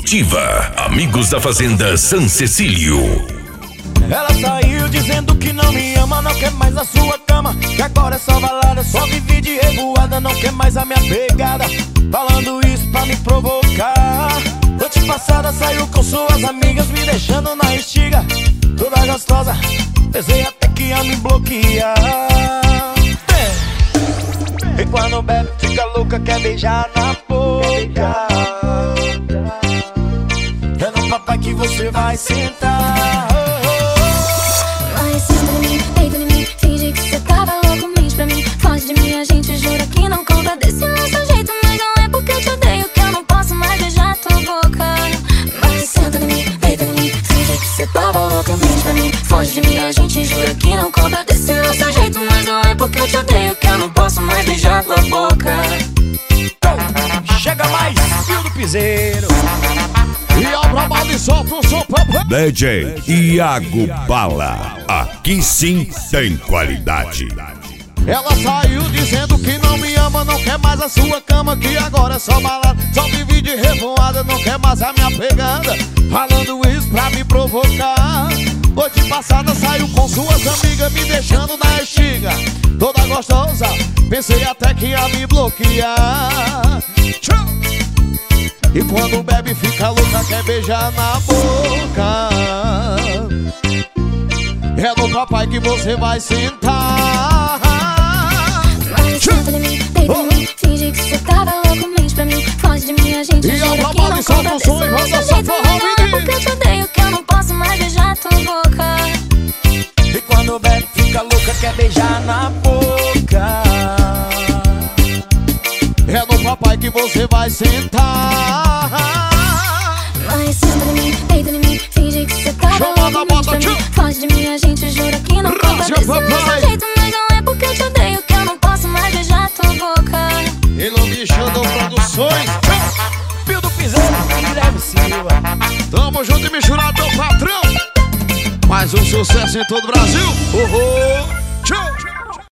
Esportiva, amigos da Fazenda San Cecílio. Ela saiu dizendo que não me ama, não quer mais a sua cama, que agora é só balada, só vive de revoada, não quer mais a minha pegada, falando isso pra me provocar. Noite passada saiu com suas amigas, me deixando na estiga, toda gostosa, pensei até que ia me bloquear. E quando bebe fica louca, quer beijar na boca. É no papai que você vai sentar. Vai, senta em mim, deita em mim, finge que cê tava louco, mente pra mim, foge de mim, a gente jura que não conta desse nosso jeito, mas não é porque eu te odeio que eu não posso mais beijar tua boca. Vai, senta em mim, deita em mim, finge que cê tava louco, mente pra mim, foge de mim, a gente jura que não conta desse nosso jeito, mas não é porque eu te odeio que eu não posso mais beijar tua boca. Chega mais, fio do piseiro. E a braba de solta o som pra... DJ Iago Bala, aqui sim tem qualidade. Ela saiu dizendo que não me ama, não quer mais a sua cama, que agora é só balada, só vive de revoada, não quer mais a minha pegada, falando isso pra me provocar. Noite passada saiu com suas amigas, me deixando na estiga, toda gostosa, pensei até que ia me bloquear. E quando bebe fica louca, quer beijar na boca. É no papai que você vai sentar. Vai, senta em mim, deita em mim, finge que cê tava louco, mente pra mim, foge de mim, a gente E jura a que braba não de solta conta o som e desse roda nosso essa jeito, forró, mas não é menino. porque eu te odeio que eu não posso mais beijar tua boca. E quando bebe fica louca, quer beijar na boca. É no papai que você vai sentar. Vai, senta em mim, deita em mim, finge que cê tava Chama na louco, mente bota, pra mim, tio. foge de mim, a gente jura que não conta Rasga, desse papai. nosso jeito, mas não é porque eu te odeio que eu não posso mais beijar tua boca. Elombi Xandão Produções. Fio do piseiro, Guilherme Silva. Tamo junto e misturado, meu patrão. Mais um sucesso em todo o Brasil. Oh, oh.